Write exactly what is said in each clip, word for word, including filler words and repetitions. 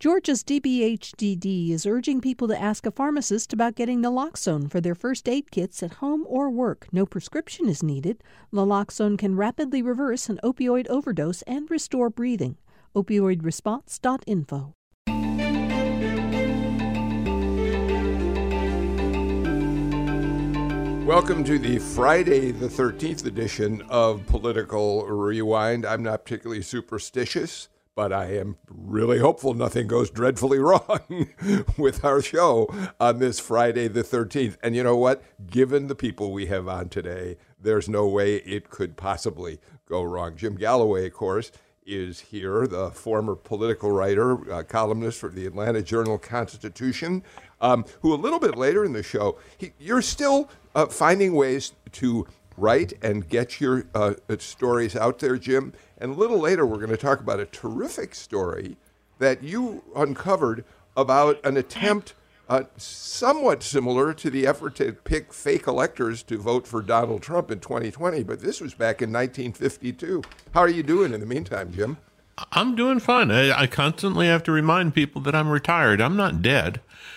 Georgia's D B H D D is urging people to ask a pharmacist about getting naloxone for their first aid kits at home or work. No prescription is needed. Naloxone can rapidly reverse an opioid overdose and restore breathing. opioid response dot info. Welcome to the Friday the thirteenth edition of Political Rewind. I'm not particularly superstitious, but I am really hopeful nothing goes dreadfully wrong with our show on this Friday the thirteenth. And you know what? Given the people we have on today, there's no way it could possibly go wrong. Jim Galloway, of course, is here, the former political writer, uh, columnist for the Atlanta Journal-Constitution, um, who a little bit later in the show, he, you're still uh, finding ways to write and get your uh, stories out there, Jim. And a little later, we're going to talk about a terrific story that you uncovered about an attempt uh, somewhat similar to the effort to pick fake electors to vote for Donald Trump in twenty twenty. But this was back in nineteen fifty-two. How are you doing in the meantime, Jim? I'm doing fine. I, I constantly have to remind people that I'm retired. I'm not dead.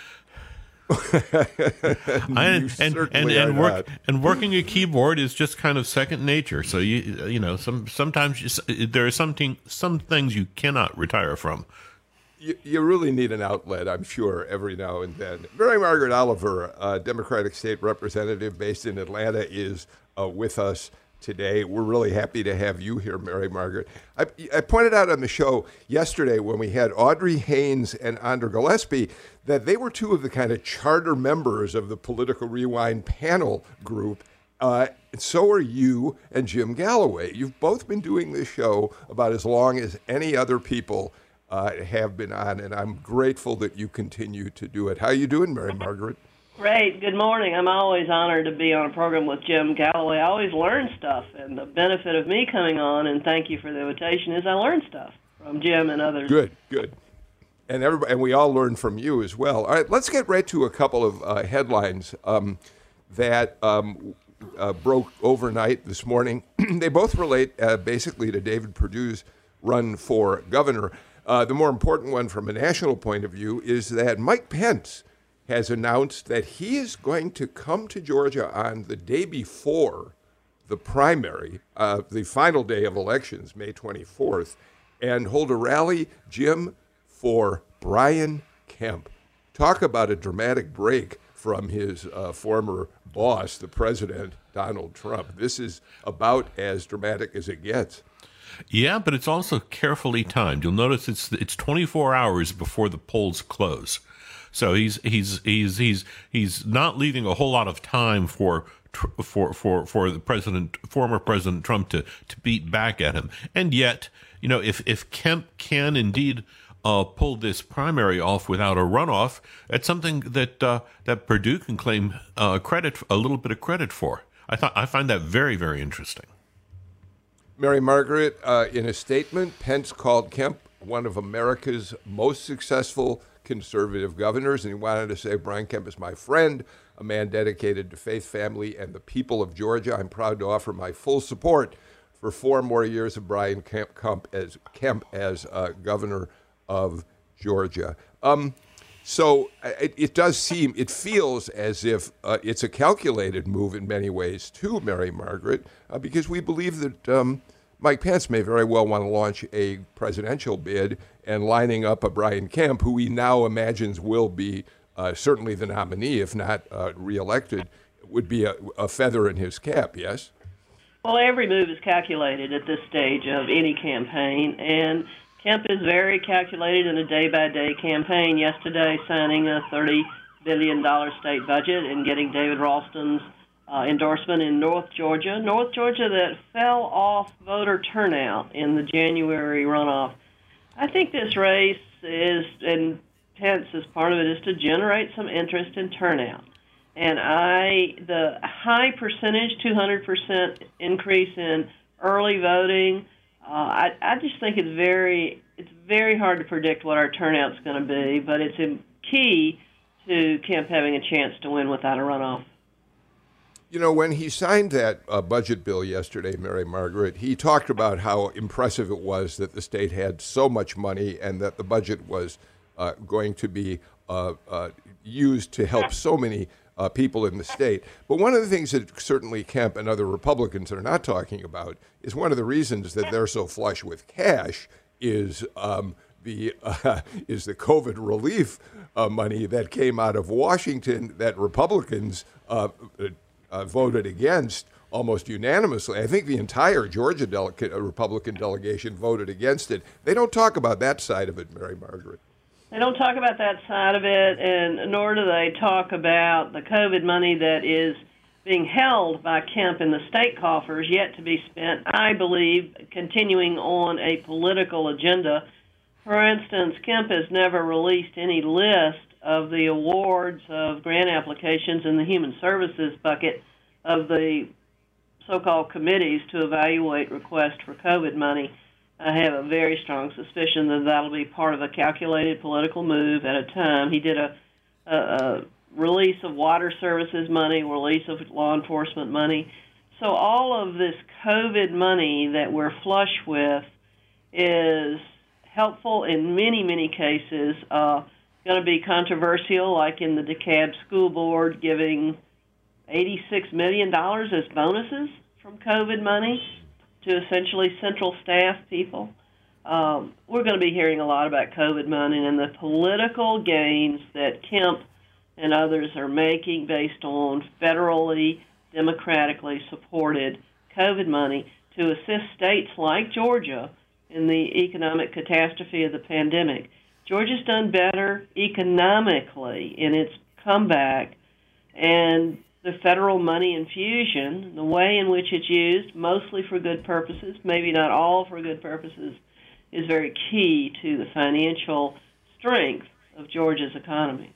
I, and and and, work, and working a keyboard is just kind of second nature. So you you know some sometimes you, there are something some things you cannot retire from. You, you really need an outlet, I'm sure, every now and then. Mary Margaret Oliver, a Democratic state representative based in Atlanta, is uh, with us today. We're really happy to have you here, Mary Margaret. I, I pointed out on the show yesterday when we had Audrey Haynes and Andra Gillespie that they were two of the kind of charter members of the Political Rewind panel group. Uh, and so are you and Jim Galloway. You've both been doing this show about as long as any other people uh, have been on, and I'm grateful that you continue to do it. How are you doing, Mary Margaret? Great. Good morning. I'm always honored to be on a program with Jim Galloway. I always learn stuff, and the benefit of me coming on, and thank you for the invitation, is I learn stuff from Jim and others. Good, good. And everybody, and we all learn from you as well. All right, let's get right to a couple of uh, headlines um, that um, uh, broke overnight this morning. They both relate uh, basically to David Perdue's run for governor. Uh, the more important one from a national point of view is that Mike Pence has announced that he is going to come to Georgia on the day before the primary, uh, the final day of elections, May twenty-fourth, and hold a rally, Jim, for Brian Kemp. Talk about a dramatic break from his uh, former boss, the president, Donald Trump. This is about as dramatic as it gets. Yeah, but it's also carefully timed. You'll notice it's it's twenty-four hours before the polls close. So he's he's he's he's he's not leaving a whole lot of time for for for for the president, former President Trump, to to beat back at him. And yet, you know, if if Kemp can indeed uh, pull this primary off without a runoff, it's something that uh, that Perdue can claim uh, credit a little bit of credit for. I thought I find that very very interesting. Mary Margaret, uh, in a statement, Pence called Kemp one of America's most successful conservative governors, and he wanted to say, Brian Kemp is my friend, a man dedicated to faith, family, and the people of Georgia. I'm proud to offer my full support for four more years of Brian Kemp, Kemp as Kemp as uh, governor of Georgia. Um, so it, it does seem, it feels as if uh, it's a calculated move in many ways too, Mary Margaret, uh, because we believe that um, Mike Pence may very well want to launch a presidential bid, and lining up a Brian Kemp, who he now imagines will be uh, certainly the nominee, if not uh, reelected, would be a, a feather in his cap, yes? Well, every move is calculated at this stage of any campaign, and Kemp is very calculated in a day-by-day campaign. Yesterday, signing a thirty billion dollars state budget and getting David Ralston's uh, endorsement in North Georgia. North Georgia that fell off voter turnout in the January runoff. I think this race is, and Pence as part of it, is to generate some interest in turnout. And I, the high percentage, two hundred percent increase in early voting, uh, I, I just think it's very, it's very hard to predict what our turnout's going to be, but it's a key to Kemp having a chance to win without a runoff. You know, when he signed that uh, budget bill yesterday, Mary Margaret, he talked about how impressive it was that the state had so much money and that the budget was uh, going to be uh, uh, used to help so many uh, people in the state. But one of the things that certainly Kemp and other Republicans are not talking about is one of the reasons that they're so flush with cash is um, the uh, is the COVID relief uh, money that came out of Washington that Republicans uh, uh, voted against almost unanimously. I think the entire Georgia delegate, uh, Republican delegation voted against it. They don't talk about that side of it, Mary Margaret. They don't talk about that side of it, and nor do they talk about the COVID money that is being held by Kemp in the state coffers, yet to be spent, I believe, continuing on a political agenda. For instance, Kemp has never released any list of the awards of grant applications in the human services bucket of the so-called committees to evaluate requests for COVID money. I have a very strong suspicion that that'll be part of a calculated political move at a time. He did a, a, a release of water services money, release of law enforcement money. So all of this COVID money that we're flush with is helpful in many, many cases. Uh, going to be controversial, like in the DeKalb School Board giving eighty-six million dollars as bonuses from COVID money to essentially central staff people. Um, we're going to be hearing a lot about COVID money and the political gains that Kemp and others are making based on federally, democratically supported COVID money to assist states like Georgia in the economic catastrophe of the pandemic. Georgia's done better economically in its comeback, and the federal money infusion, the way in which it's used, mostly for good purposes, maybe not all for good purposes, is very key to the financial strength of Georgia's economy.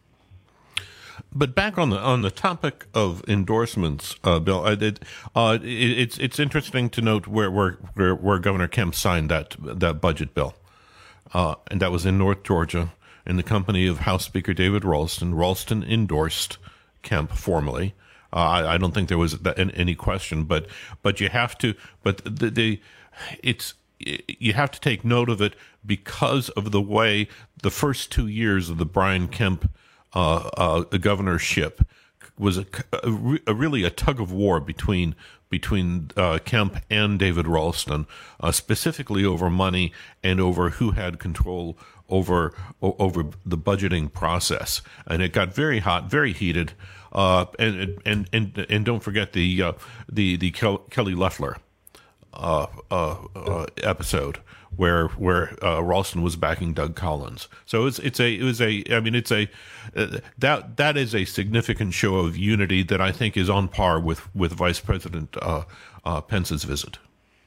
But back on the on the topic of endorsements, uh, Bill, it, uh, it, it's it's interesting to note where where where, where Governor Kemp signed that that budget bill, uh, and that was in North Georgia, in the company of House Speaker David Ralston. Ralston endorsed Kemp formally. Uh, I, I don't think there was any question, but but you have to. But the, the it's you have to take note of it because of the way the first two years of the Brian Kemp uh, uh, governorship was a, a, a really a tug of war between between uh, Kemp and David Ralston, uh, specifically over money and over who had control over over the budgeting process, and it got very hot, very heated. Uh, and and and and don't forget the uh, the the Kel- Kelly Loeffler uh, uh, uh, episode where where uh, Ralston was backing Doug Collins. So it's it's a it was a I mean it's a uh, that that is a significant show of unity that I think is on par with with Vice President uh, uh, Pence's visit.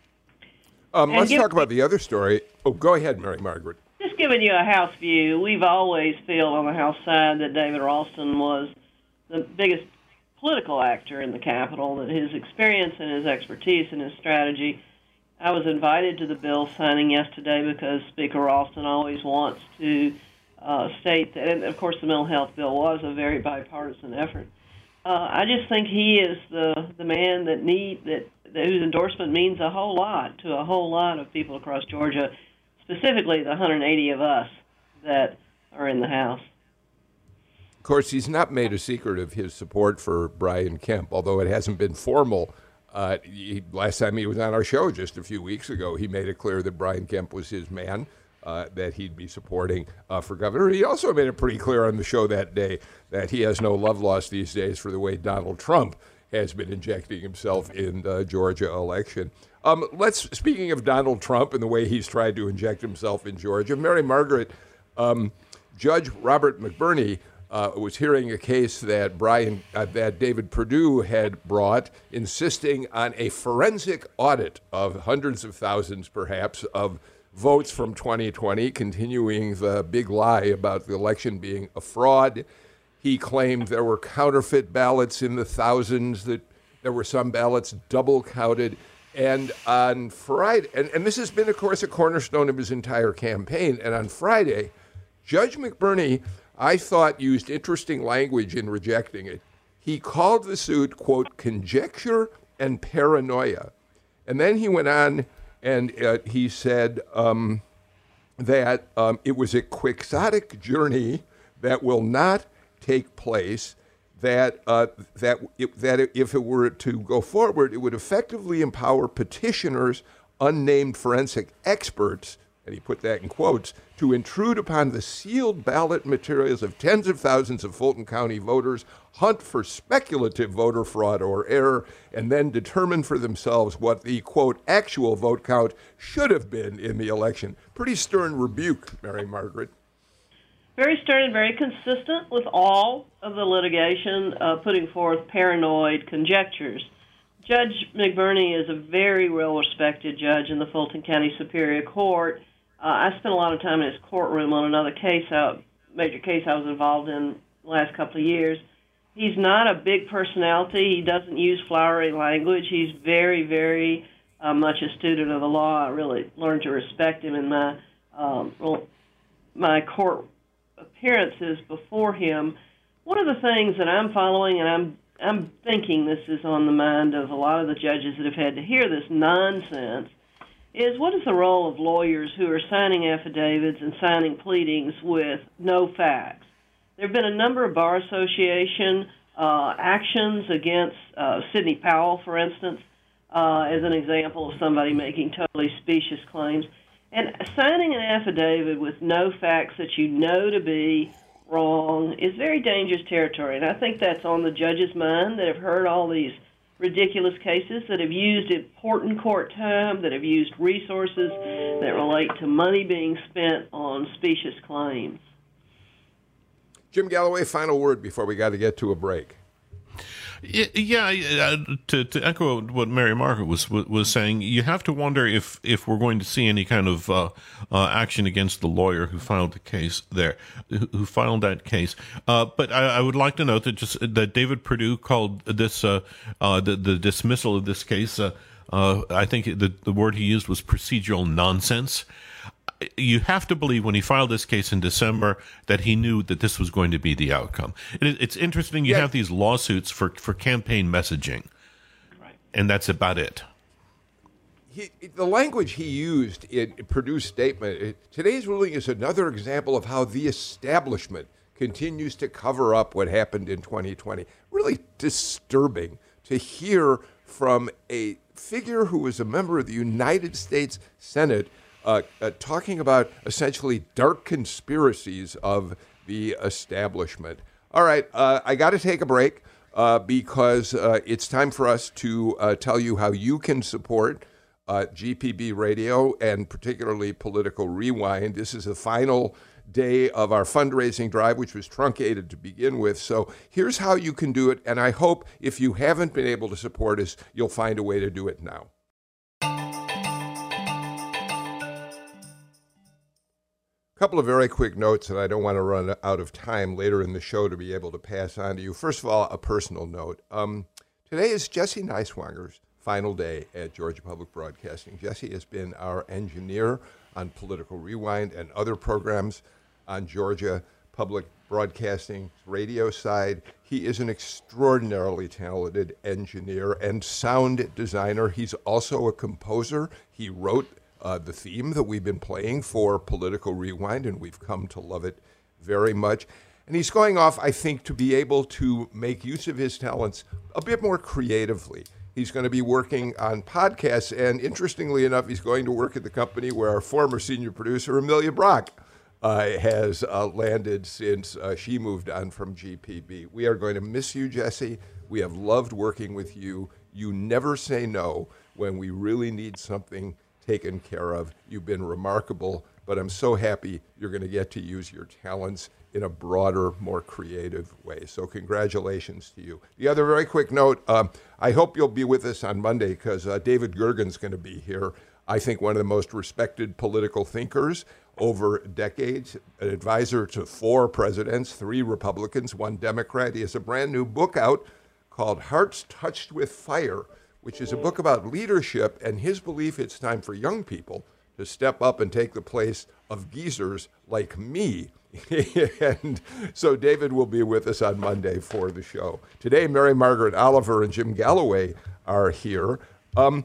Um, let's give, talk about the other story. Oh, go ahead, Mary Margaret. Just giving you a House view, we've always felt on the House side that David Ralston was the biggest political actor in the Capitol, that his experience and his expertise and his strategy. I was invited to the bill signing yesterday because Speaker Ralston always wants to uh, state that, and of course the mental health bill was a very bipartisan effort. Uh, I just think he is the the man that need that, that whose endorsement means a whole lot to a whole lot of people across Georgia, specifically the one hundred eighty of us that are in the House. Of course, he's not made a secret of his support for Brian Kemp, although it hasn't been formal. Uh, he, last time he was on our show just a few weeks ago, he made it clear that Brian Kemp was his man, uh, that he'd be supporting uh, for governor. He also made it pretty clear on the show that day that he has no love lost these days for the way Donald Trump has been injecting himself in the Georgia election. Um, let's, speaking of Donald Trump and the way he's tried to inject himself in Georgia, Mary Margaret, um, Judge Robert McBurney Uh, was hearing a case that Brian, uh, that David Perdue had brought, insisting on a forensic audit of hundreds of thousands, perhaps, of votes from twenty twenty, continuing the big lie about the election being a fraud. He claimed there were counterfeit ballots in the thousands, that there were some ballots double counted. And on Friday, and, and this has been, of course, a cornerstone of his entire campaign. And on Friday, Judge McBurney, I thought, used interesting language in rejecting it. He called the suit, quote, conjecture and paranoia. And then he went on and uh, he said, um, that um, it was a quixotic journey that will not take place, that uh, that it, that if it were to go forward, it would effectively empower petitioners, unnamed forensic experts, and he put that in quotes, to intrude upon the sealed ballot materials of tens of thousands of Fulton County voters, hunt for speculative voter fraud or error, and then determine for themselves what the, quote, actual vote count should have been in the election. Pretty stern rebuke, Mary Margaret. Very stern and very consistent with all of the litigation, uh, putting forth paranoid conjectures. Judge McBurney is a very well-respected judge in the Fulton County Superior Court. Uh, I spent a lot of time in his courtroom on another case, uh, major case I was involved in the last couple of years. He's not a big personality. He doesn't use flowery language. He's very, very uh, much a student of the law. I really learned to respect him in my um, my court appearances before him. One of the things that I'm following, and I'm I'm thinking this is on the mind of a lot of the judges that have had to hear this nonsense, is what is the role of lawyers who are signing affidavits and signing pleadings with no facts? There have been a number of Bar Association uh, actions against uh, Sidney Powell, for instance, uh, as an example of somebody making totally specious claims. And signing an affidavit with no facts that you know to be wrong is very dangerous territory. And I think that's on the judge's mind that have heard all these ridiculous cases, that have used important court time, that have used resources that relate to money being spent on specious claims. Jim Galloway, final word before we got to get to a break. Yeah, uh, to, to echo what Mary Margaret was was saying, you have to wonder if, if we're going to see any kind of uh, uh, action against the lawyer who filed the case there, who filed that case. Uh, but I, I would like to note that just that David Perdue called this uh, uh, the the dismissal of this case. Uh, uh, I think the the word he used was procedural nonsense. You have to believe when he filed this case in December that he knew that this was going to be the outcome. It, it's interesting. You yeah. have these lawsuits for, for campaign messaging, right, and that's about it. He, the language he used in Perdue's statement, it, today's ruling is another example of how the establishment continues to cover up what happened in twenty twenty. Really disturbing to hear from a figure who was a member of the United States Senate Uh, uh, talking about essentially dark conspiracies of the establishment. All right, uh, I got to take a break uh, because uh, it's time for us to uh, tell you how you can support uh, G P B Radio and particularly Political Rewind. This is the final day of our fundraising drive, which was truncated to begin with. So here's how you can do it, and I hope if you haven't been able to support us, you'll find a way to do it now. Couple of very quick notes, and I don't want to run out of time later in the show to be able to pass on to you. First of all, a personal note. Um, today is Jesse Neiswanger's final day at Georgia Public Broadcasting. Jesse has been our engineer on Political Rewind and other programs on Georgia Public Broadcasting's radio side. He is an extraordinarily talented engineer and sound designer. He's also a composer. He wrote Uh, the theme that we've been playing for Political Rewind, and we've come to love it very much. And he's going off, I think, to be able to make use of his talents a bit more creatively. He's going to be working on podcasts, and interestingly enough, he's going to work at the company where our former senior producer, Amelia Brock, uh, has uh, landed since uh, she moved on from G P B. We are going to miss you, Jesse. We have loved working with you. You never say no when we really need something taken care of. You've been remarkable, but I'm so happy you're going to get to use your talents in a broader, more creative way. So congratulations to you. The other very quick note, um, I hope you'll be with us on Monday because uh, David Gergen's going to be here. I think one of the most respected political thinkers over decades, an advisor to four presidents, three Republicans, one Democrat. He has a brand new book out called Hearts Touched with Fire, which is a book about leadership and his belief it's time for young people to step up and take the place of geezers like me. And so David will be with us on Monday for the show. Today, Mary Margaret Oliver and Jim Galloway are here. Um,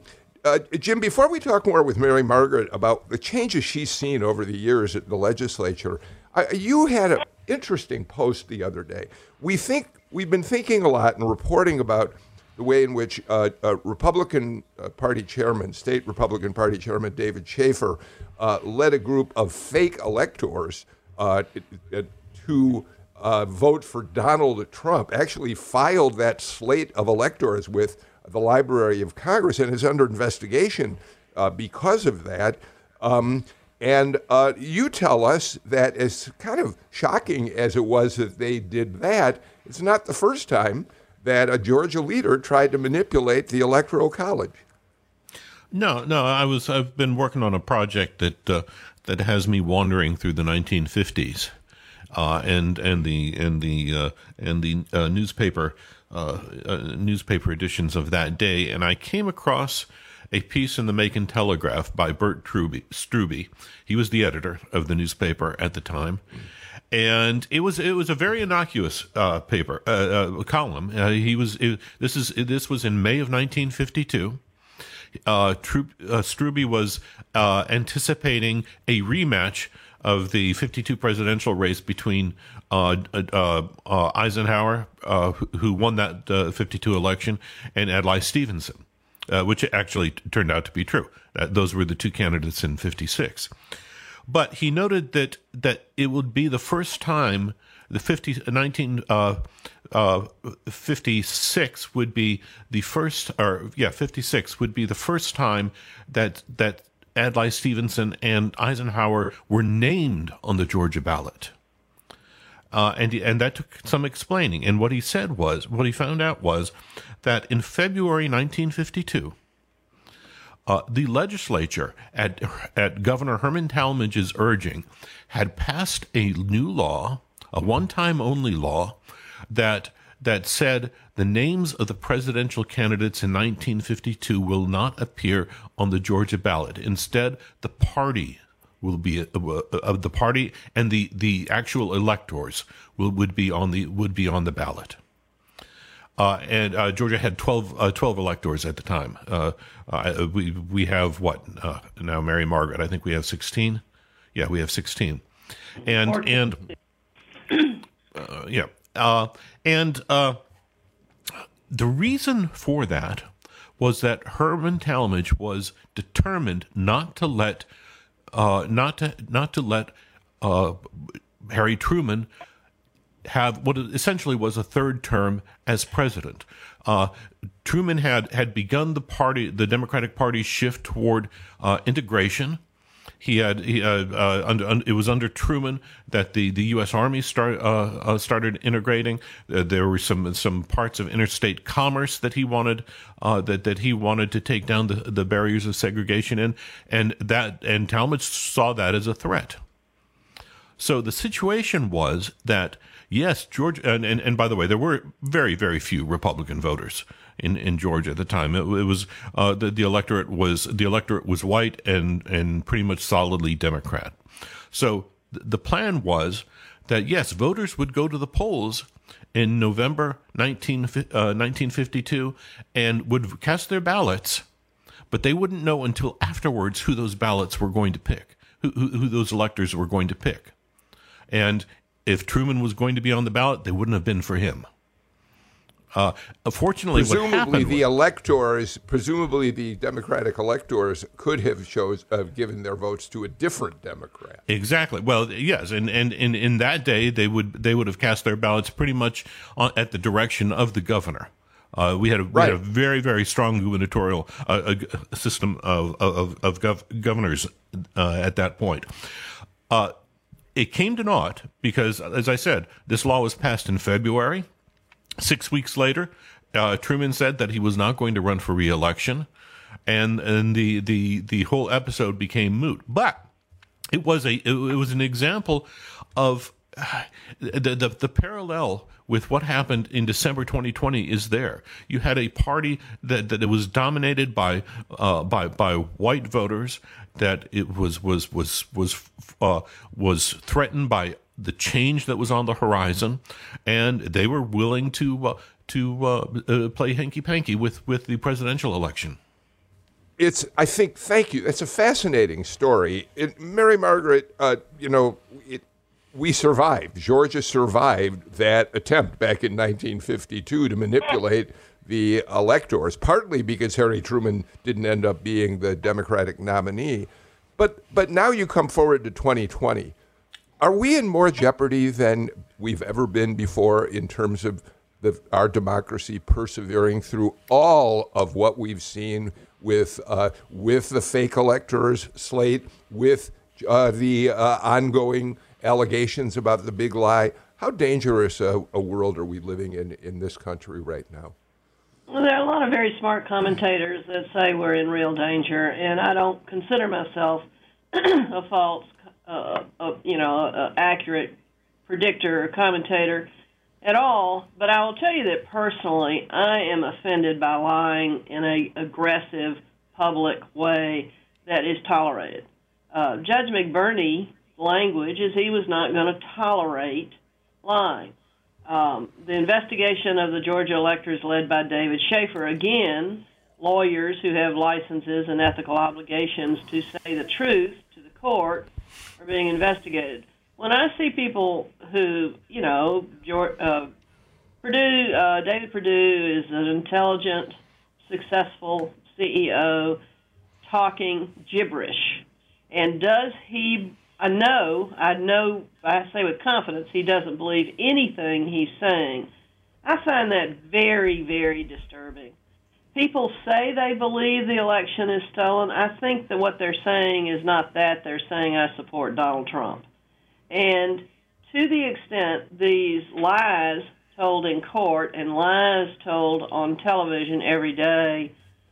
uh, Jim, before we talk more with Mary Margaret about the changes she's seen over the years at the legislature, I, you had an interesting post the other day. We think we've been thinking a lot and reporting about the way in which uh, uh, Republican uh, Party Chairman, State Republican Party Chairman David Schaefer, uh, led a group of fake electors uh, to uh, vote for Donald Trump. Actually, filed that slate of electors with the Library of Congress and is under investigation uh, because of that. Um, and uh, you tell us that, as kind of shocking as it was that they did that, it's not the first time that a Georgia leader tried to manipulate the Electoral College. No, no, I was I've been working on a project that uh, that has me wandering through the nineteen fifties, uh, and and the and the uh, and the uh, newspaper uh, uh, newspaper editions of that day, and I came across a piece in the Macon Telegraph by Bert Truby, Strube. He was the editor of the newspaper at the time. And it was it was a very innocuous uh, paper uh, uh, column. Uh, he was it, this is this was in May of nineteen fifty-two. Uh, Tru- uh, Strube was uh, anticipating a rematch of the fifty-two presidential race between uh, uh, uh, Eisenhower, uh, who, who won that uh, fifty-two election, and Adlai Stevenson, uh, which actually t- turned out to be true. Uh, those were the two candidates in fifty-six. But he noted that that it would be the first time the fifty, nineteen fifty-six would be the first, or yeah, fifty-six would be the first time that that Adlai Stevenson and Eisenhower were named on the Georgia ballot. Uh, and and that took some explaining. And what he said was, what he found out was that in February nineteen fifty-two, Uh, the legislature, at at Governor Herman Talmadge's urging, had passed a new law, a one-time only law, that that said the names of the presidential candidates in nineteen fifty-two will not appear on the Georgia ballot. Instead, the party will be uh, uh, the party and the, the actual electors will would be on the would be on the ballot. Uh, and uh, Georgia had twelve, uh, twelve electors at the time. Uh, uh, we we have what uh, now? Mary Margaret, I think we have sixteen. Yeah, we have sixteen. And and uh, yeah, uh, and uh, the reason for that was that Herman Talmadge was determined not to let uh, not to not to let uh, Harry Truman have what essentially was a third term as president. Uh, Truman had, had begun the party, the Democratic Party's shift toward uh, integration. He had he, uh, uh, under, un, it was under Truman that the, the U S Army start, uh, uh, started integrating. Uh, there were some some parts of interstate commerce that he wanted uh, that that he wanted to take down the, the barriers of segregation in, and that and Talmadge saw that as a threat. So the situation was that, yes, Georgia, and, and, and by the way, there were very, very few Republican voters in, in Georgia at the time. It, it was uh, the, the electorate was the electorate was white and and pretty much solidly Democrat. So th- the plan was that, yes, voters would go to the polls in November nineteen, uh, nineteen fifty-two and would cast their ballots, but they wouldn't know until afterwards who those ballots were going to pick, who, who, who those electors were going to pick. And if Truman was going to be on the ballot, they wouldn't have been for him. Uh, fortunately, presumably what happened the was, electors, presumably the Democratic electors, could have chose uh, given their votes to a different Democrat. Exactly. Well, yes, and and in in that day they would they would have cast their ballots pretty much on, at the direction of the governor. Uh, we had a, we right. had a very very strong gubernatorial uh, a system of of, of gov- governors uh, at that point. Uh, It came to naught because, as I said, this law was passed in February. Six weeks later, uh, Truman said that he was not going to run for re-election, and and the the the whole episode became moot. But it was a it, it was an example of uh, the, the the parallel with what happened in December twenty twenty is there. You had a party that that was dominated by uh, by by white voters, that it was was was was uh, was threatened by the change that was on the horizon, and they were willing to uh, to uh, uh, play hanky panky with with the presidential election. it's, I think, thank you. It's a fascinating story. It, Mary Margaret, uh, you know, it, we survived. Georgia survived that attempt back in nineteen fifty-two to manipulate the electors, partly because Harry Truman didn't end up being the Democratic nominee. But but now you come forward to twenty twenty. Are we in more jeopardy than we've ever been before in terms of the, our democracy persevering through all of what we've seen with uh, with the fake electors slate, with uh, the uh, ongoing allegations about the big lie? How dangerous a, a world are we living in in this country right now? Well, there are a lot of very smart commentators that say we're in real danger, and I don't consider myself a false, uh, a, you know, a accurate predictor or commentator at all. But I will tell you that personally, I am offended by lying in a aggressive, public way that is tolerated. Uh, Judge McBurney's language is he was not going to tolerate lying. Um, the investigation of the Georgia electors led by David Schaefer, again, lawyers who have licenses and ethical obligations to say the truth to the court, are being investigated. When I see people who, you know, George, uh, Perdue, uh, David Perdue is an intelligent, successful C E O talking gibberish. And does he, I know, I know, I say with confidence, he doesn't believe anything he's saying. I find that very, very disturbing. People say they believe the election is stolen. I think that what they're saying is not that. They're saying, I support Donald Trump. And to the extent these lies told in court and lies told on television every day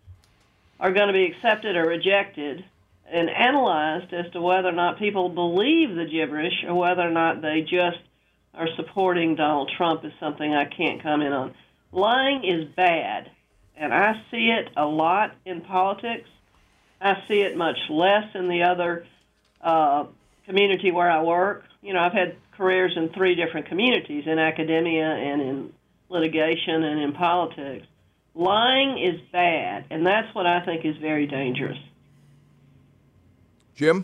are going to be accepted or rejected and analyzed as to whether or not people believe the gibberish or whether or not they just are supporting Donald Trump is something I can't comment on. Lying is bad, and I see it a lot in politics. I see it much less in the other uh, community where I work. You know, I've had careers in three different communities, in academia and in litigation and in politics. Lying is bad, and that's what I think is very dangerous. Jim?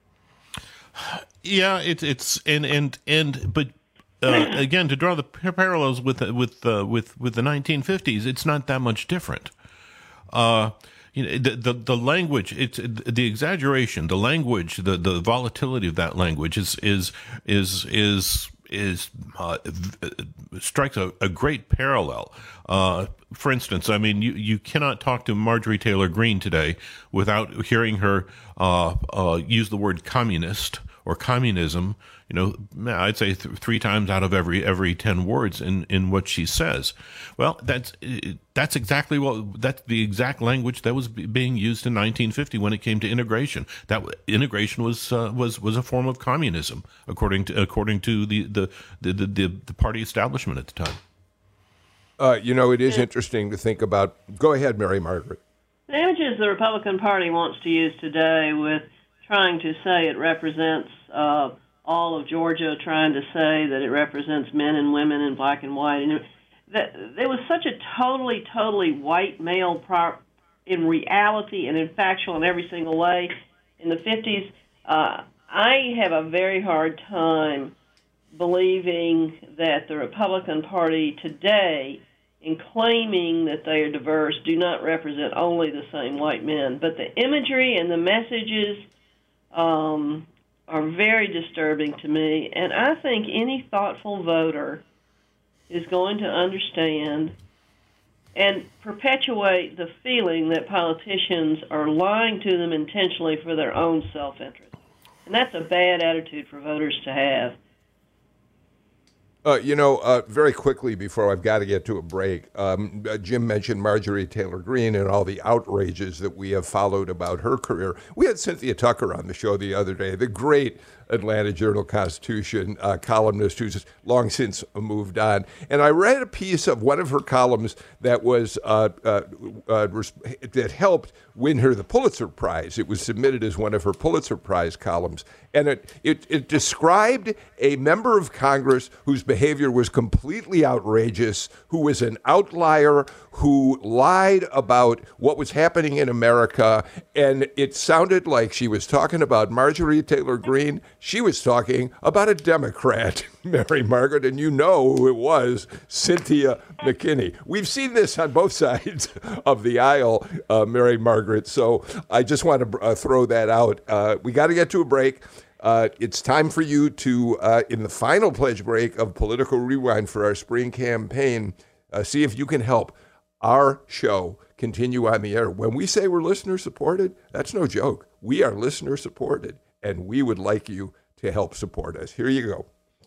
Yeah, it's it's and and and but uh, again, to draw the parallels with with uh, with with the nineteen fifties, it's not that much different. Uh, you know, the, the the language, it's the exaggeration, the language, the the volatility of that language is is is is is uh, strikes a, a great parallel. Uh, for instance, I mean, you, you cannot talk to Marjorie Taylor Greene today without hearing her uh, uh, use the word communist or communism. You know, I'd say th- three times out of every every ten words in, in what she says. Well, that's that's exactly what that's the exact language that was being used in nineteen fifty when it came to integration. That integration was uh, was was a form of communism, according to according to the the the, the, the party establishment at the time. Uh, you know, it is interesting to think about. Go ahead, Mary Margaret. The images the Republican Party wants to use today with trying to say it represents uh, all of Georgia, trying to say that it represents men and women in black and white. And that there was such a totally, totally white male pro- in reality and in factual in every single way in the fifties. Uh, I have a very hard time believing that the Republican Party today, in claiming that they are diverse, do not represent only the same white men. But the imagery and the messages um, are very disturbing to me, and I think any thoughtful voter is going to understand and perpetuate the feeling that politicians are lying to them intentionally for their own self-interest. And that's a bad attitude for voters to have. Uh, you know, uh, very quickly before I've got to get to a break, um, uh, Jim mentioned Marjorie Taylor Greene and all the outrages that we have followed about her career. We had Cynthia Tucker on the show the other day, the great Atlanta Journal-Constitution uh, columnist who's long since moved on. And I read a piece of one of her columns that was uh, uh, uh, that helped win her the Pulitzer Prize. It was submitted as one of her Pulitzer Prize columns. And it, it, it described a member of Congress whose behavior behavior was completely outrageous, who was an outlier, who lied about what was happening in America. And it sounded like she was talking about Marjorie Taylor Greene. She was talking about a Democrat, Mary Margaret, and you know who it was, Cynthia McKinney. We've seen this on both sides of the aisle, uh, Mary Margaret. So I just want to uh, throw that out. Uh, we got to get to a break. Uh, it's time for you to, uh, in the final pledge break of Political Rewind for our spring campaign, uh, see if you can help our show continue on the air. When we say we're listener supported, that's no joke. We are listener supported, and we would like you to help support us. Here you go.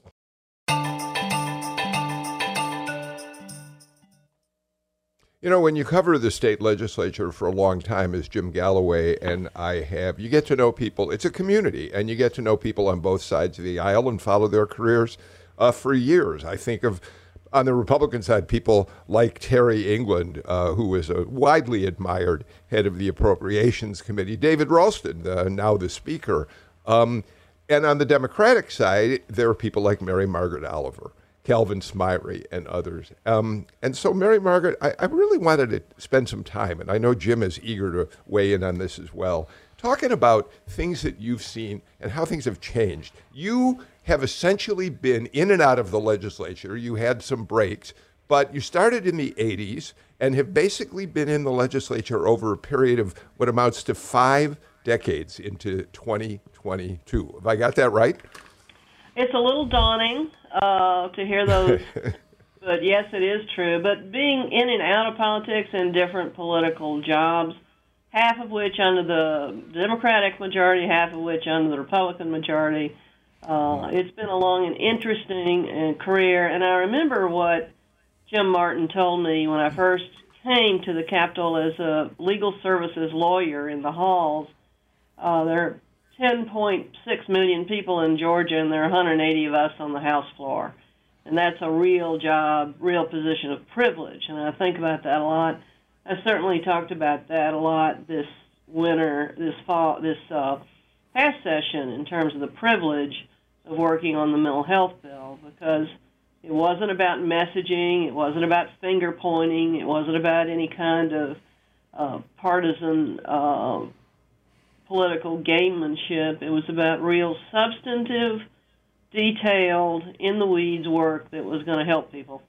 You know, when you cover the state legislature for a long time, as Jim Galloway and I have, you get to know people. It's a community, and you get to know people on both sides of the aisle and follow their careers uh, for years. I think of, on the Republican side, people like Terry England, uh, who was a widely admired head of the Appropriations Committee, David Ralston, uh, now the Speaker. Um, and on the Democratic side, there are people like Mary Margaret Oliver, Calvin Smyre, and others. Um, and so, Mary Margaret, I, I really wanted to spend some time, and I know Jim is eager to weigh in on this as well, talking about things that you've seen and how things have changed. You have essentially been in and out of the legislature. You had some breaks, but you started in the eighties and have basically been in the legislature over a period of what amounts to five decades into twenty twenty-two. Have I got that right? It's a little daunting uh, to hear those, but yes, it is true. But being in and out of politics in different political jobs, half of which under the Democratic majority, half of which under the Republican majority, uh, it's been a long and interesting uh, career. And I remember what Jim Martin told me when I first came to the Capitol as a legal services lawyer in the halls. Uh, there ten point six million people in Georgia, and there are one hundred eighty of us on the House floor. And that's a real job, real position of privilege. And I think about that a lot. I certainly talked about that a lot this winter, this fall, this uh, past session in terms of the privilege of working on the mental health bill, because it wasn't about messaging, it wasn't about finger pointing, it wasn't about any kind of uh, partisan uh, political gamemanship. It was about real substantive, detailed, in-the-weeds work that was going to help people.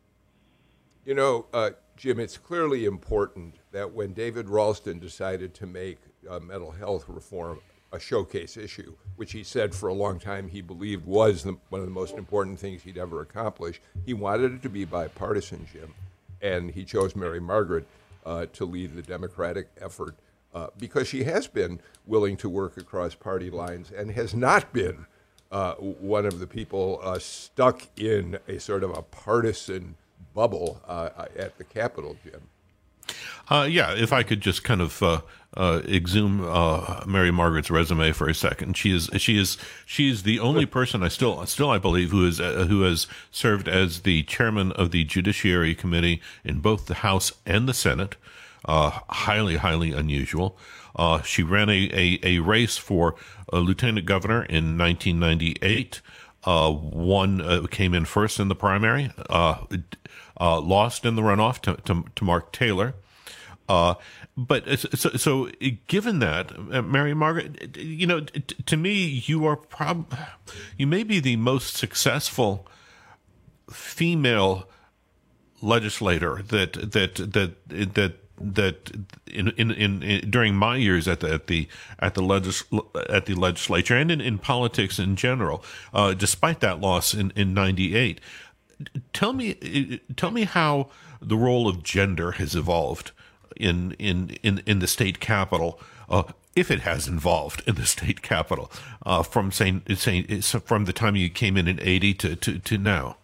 You know, uh, Jim, it's clearly important that when David Ralston decided to make uh, mental health reform a showcase issue, which he said for a long time he believed was the, one of the most important things he'd ever accomplish, he wanted it to be bipartisan, Jim, and he chose Mary Margaret uh, to lead the Democratic effort. Uh, because she has been willing to work across party lines and has not been uh, one of the people uh, stuck in a sort of a partisan bubble uh, at the Capitol, Jim. Uh, yeah, if I could just kind of uh, uh, exhume uh, Mary Margaret's resume for a second, she is she is she is the only person I still still I believe who is uh, who has served as the chairman of the Judiciary Committee in both the House and the Senate. Uh, highly, highly unusual. Uh, she ran a, a, a race for a lieutenant governor in nineteen ninety-eight. Uh, one uh, came in first in the primary, uh, uh, lost in the runoff to, to, to Mark Taylor. Uh, but so, so given that, uh, Mary Margaret, you know, t- to me, you are prob, you may be the most successful female legislator that that that that. that in, in, in, in during my years at the at the at the legis, at the legislature and in, in politics in general, uh, despite that loss in, in ninety-eight, tell me tell me how the role of gender has evolved in in in, in the state capitol, uh, if it has evolved in the state capitol, uh, from saying saying from the time you came in in eighty to, to, to now.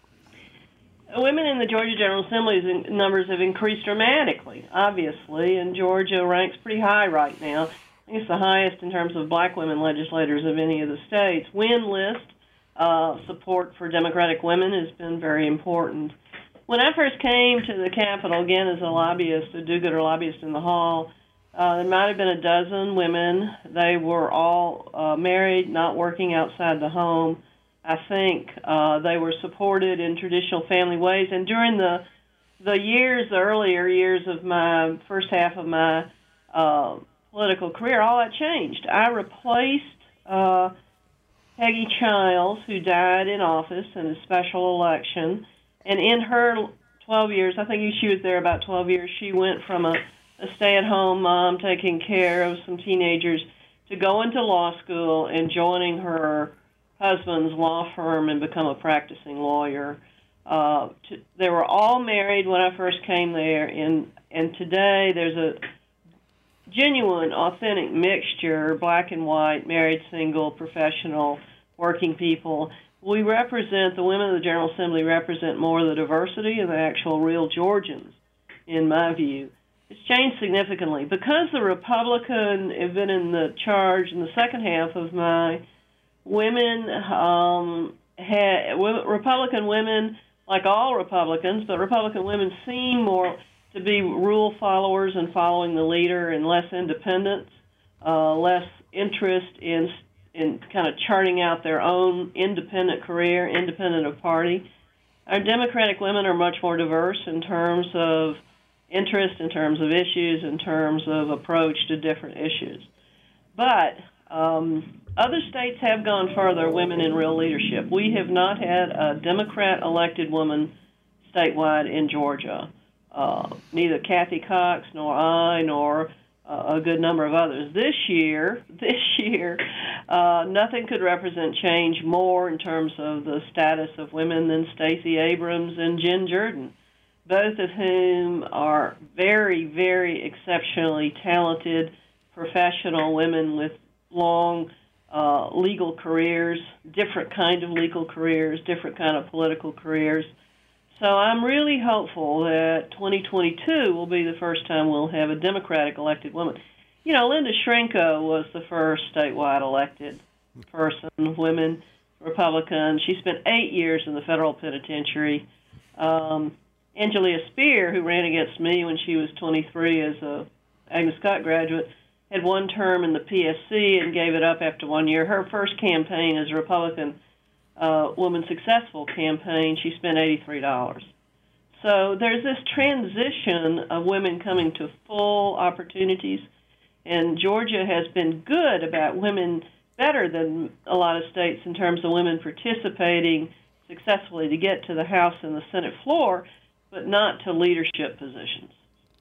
Women in the Georgia General Assembly's numbers have increased dramatically, obviously, and Georgia ranks pretty high right now. I think it's the highest in terms of black women legislators of any of the states. Win list, uh, support for Democratic women has been very important. When I first came to the Capitol, again as a lobbyist, a do-gooder lobbyist in the hall, uh, there might have been a dozen women. They were all uh, married, not working outside the home. I think uh, they were supported in traditional family ways. And during the the years, the earlier years of my first half of my uh, political career, all that changed. I replaced uh, Peggy Childs, who died in office in a special election. And in her twelve years, I think she was there about twelve years, she went from a, a stay-at-home mom taking care of some teenagers to go into law school and joining her husband's law firm and become a practicing lawyer. Uh, to, they were all married when I first came there, and, and today there's a genuine, authentic mixture, black and white, married, single, professional, working people. We represent, the women of the General Assembly represent more of the diversity of the actual real Georgians, in my view. It's changed significantly. Because the Republican have been in the charge in the second half of my women, um, had, Republican women, like all Republicans, but Republican women seem more to be rule followers and following the leader and less independence, uh, less interest in in kind of charting out their own independent career, independent of party. Our Democratic women are much more diverse in terms of interest, in terms of issues, in terms of approach to different issues. But um, other states have gone further, women in real leadership. We have not had a Democrat-elected woman statewide in Georgia. Uh, neither Kathy Cox nor I nor uh, a good number of others. This year, this year, uh, nothing could represent change more in terms of the status of women than Stacey Abrams and Jen Jordan, both of whom are very, very exceptionally talented professional women with long uh, legal careers, different kind of legal careers, different kind of political careers. So I'm really hopeful that twenty twenty-two will be the first time we'll have a Democratic elected woman. You know, Linda Shrenko was the first statewide elected person, women, Republican. She spent eight years in the federal penitentiary. Um, Angelia Spear, who ran against me when she was twenty-three as a Agnes Scott graduate, had one term in the P S C and gave it up after one year. Her first campaign as a Republican uh, Woman Successful campaign, she spent eighty-three dollars. So there's this transition of women coming to full opportunities, and Georgia has been good about women, better than a lot of states in terms of women participating successfully to get to the House and the Senate floor, but not to leadership positions.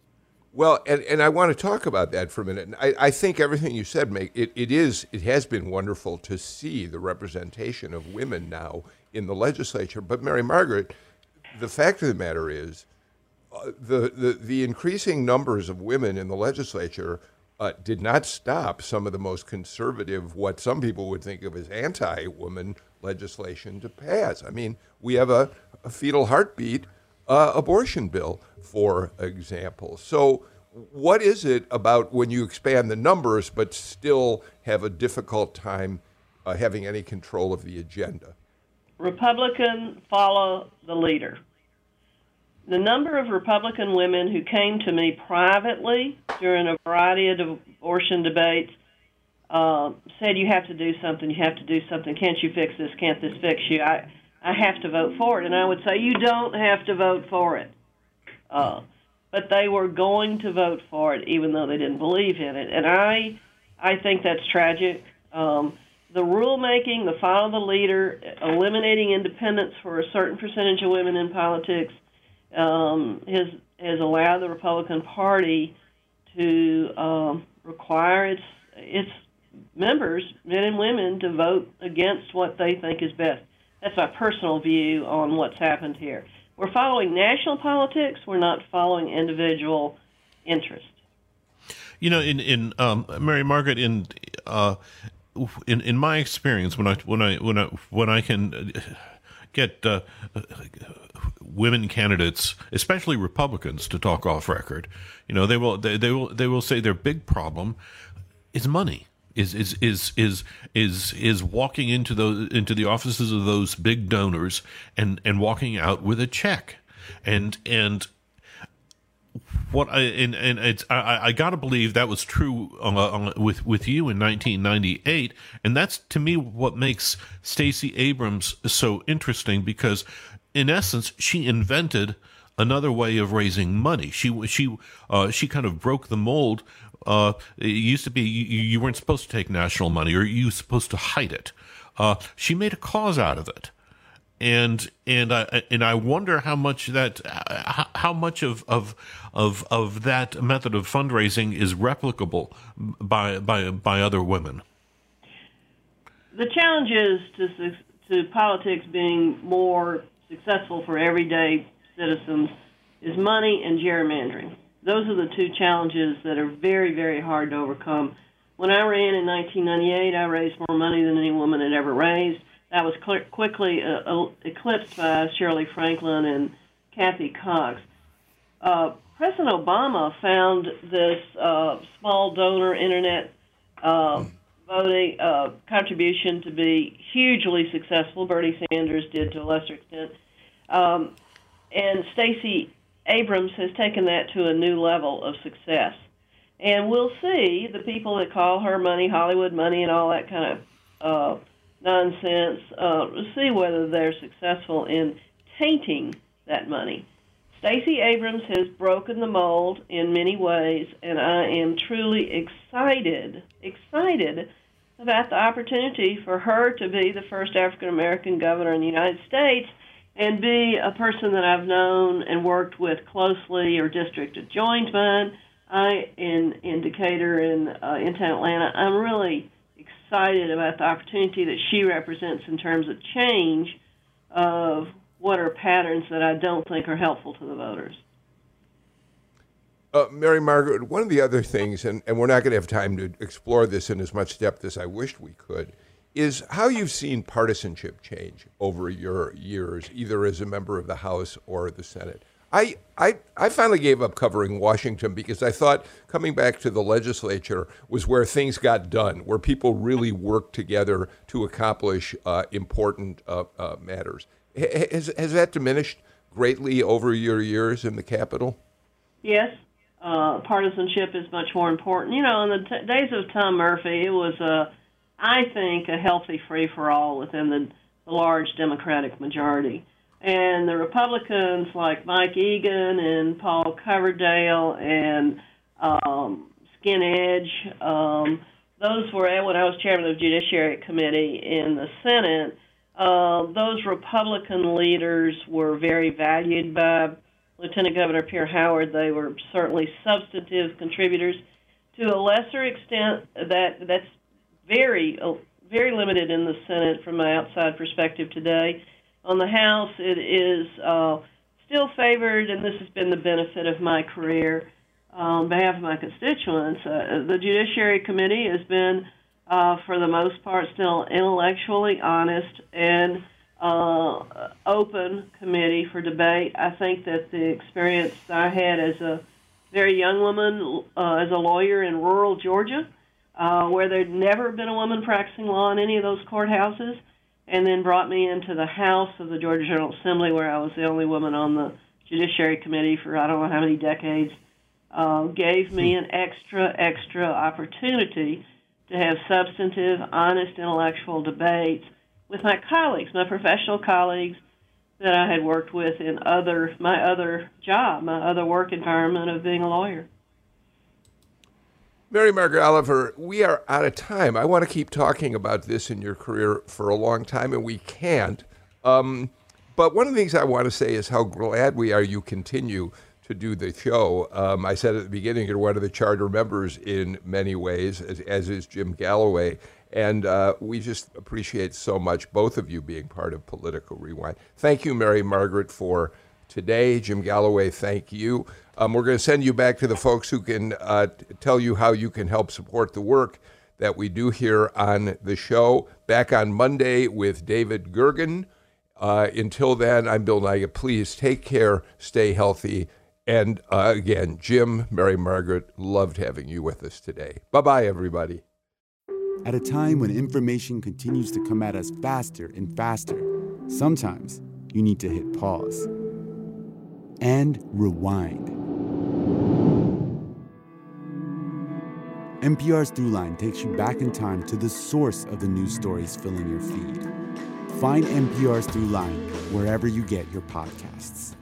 Well, and, and I want to talk about that for a minute. I, I think everything you said, make it, it is it has been wonderful to see the representation of women now in the legislature. But Mary Margaret, the fact of the matter is, uh, the, the the increasing numbers of women in the legislature uh, did not stop some of the most conservative, what some people would think of as anti-woman legislation to pass. I mean, we have a, a fetal heartbeat Uh, abortion bill, for example. So what is it about when you expand the numbers but still have a difficult time uh, having any control of the agenda? Republicans follow the leader. The number of Republican women who came to me privately during a variety of abortion debates uh, said, you have to do something, you have to do something, can't you fix this, can't this fix you? I I have to vote for it. And I would say, you don't have to vote for it. Uh, but they were going to vote for it, even though they didn't believe in it. And I I think that's tragic. Um, the rulemaking, the follow the leader, eliminating independence for a certain percentage of women in politics um, has, has allowed the Republican Party to um, require its, its members, men and women, to vote against what they think is best. That's my personal view on what's happened here. We're following national politics. We're not following individual interest. You know, in in um, Mary Margaret, in uh, in in my experience, when I when I when I when I can get uh, women candidates, especially Republicans, to talk off record, you know, they will they, they will they will say their big problem is money. Is is is is is is walking into those into the offices of those big donors and, and walking out with a check, and and what I and, and it's I, I got to believe that was true uh, with with you in nineteen ninety-eight, and that's to me what makes Stacey Abrams so interesting, because in essence she invented another way of raising money. She she uh, she kind of broke the mold. Uh, it used to be you, you weren't supposed to take national money, or you were supposed to hide it. Uh, she made a cause out of it. And and I and I wonder how much that how much of of of of that method of fundraising is replicable by by by other women. The challenge is to to politics being more successful for everyday citizens is money and gerrymandering. Those are the two challenges that are very, very hard to overcome. When I ran in nineteen ninety-eight, I raised more money than any woman had ever raised. That was cl- quickly uh, eclipsed by Shirley Franklin and Kathy Cox. Uh, President Obama found this uh, small donor internet uh, voting uh, contribution to be hugely successful. Bernie Sanders did to a lesser extent. Um, and Stacey Abrams has taken that to a new level of success. And we'll see the people that call her money, Hollywood money, and all that kind of uh, nonsense, uh, see whether they're successful in tainting that money. Stacey Abrams has broken the mold in many ways, and I am truly excited, excited about the opportunity for her to be the first African-American governor in the United States and be a person that I've known and worked with closely, or district adjoined mine. I, in, in Decatur and uh, in Atlanta, I'm really excited about the opportunity that she represents in terms of change of what are patterns that I don't think are helpful to the voters. Uh, Mary Margaret, one of the other things, and, and we're not going to have time to explore this in as much depth as I wished we could, is how you've seen partisanship change over your years, either as a member of the House or the Senate. I, I I finally gave up covering Washington because I thought coming back to the legislature was where things got done, where people really worked together to accomplish uh, important uh, uh, matters. Has, has that diminished greatly over your years in the Capitol? Yes. Uh, partisanship is much more important. You know, in the t- days of Tom Murphy, it was, a, I think, a healthy free-for-all within the, the large Democratic majority. And the Republicans like Mike Egan and Paul Coverdale and um, Skin Edge, um, those were, when I was chairman of the Judiciary Committee in the Senate, uh, those Republican leaders were very valued by Lieutenant Governor Pierre Howard. They were certainly substantive contributors. To a lesser extent, that that's very, very limited in the Senate from my outside perspective today. On the House, it is uh, still favored, and this has been the benefit of my career uh, on behalf of my constituents. Uh, the Judiciary Committee has been, uh, for the most part, still intellectually honest and uh, open committee for debate. I think that the experience I had as a very young woman, uh, as a lawyer in rural Georgia, uh, where there'd never been a woman practicing law in any of those courthouses, and then brought me into the House of the Georgia General Assembly, where I was the only woman on the Judiciary Committee for I don't know how many decades, uh, gave me an extra, extra opportunity to have substantive, honest, intellectual debates with my colleagues, my professional colleagues that I had worked with in other my other job, my other work environment of being a lawyer. Mary Margaret Oliver, we are out of time. I want to keep talking about this in your career for a long time, and we can't. Um, but one of the things I want to say is how glad we are you continue to do the show. Um, I said at the beginning, you're one of the charter members in many ways, as, as is Jim Galloway. And uh, we just appreciate so much both of you being part of Political Rewind. Thank you, Mary Margaret, for today. Jim Galloway, thank you. Um, we're going to send you back to the folks who can uh, t- tell you how you can help support the work that we do here on the show. Back on Monday with David Gergen. Uh, until then, I'm Bill Nigut. Please take care, stay healthy. And uh, again, Jim, Mary Margaret, loved having you with us today. Bye-bye, everybody. At a time when information continues to come at us faster and faster, sometimes you need to hit pause and rewind. N P R's Throughline takes you back in time to the source of the news stories filling your feed. Find N P R's Throughline wherever you get your podcasts.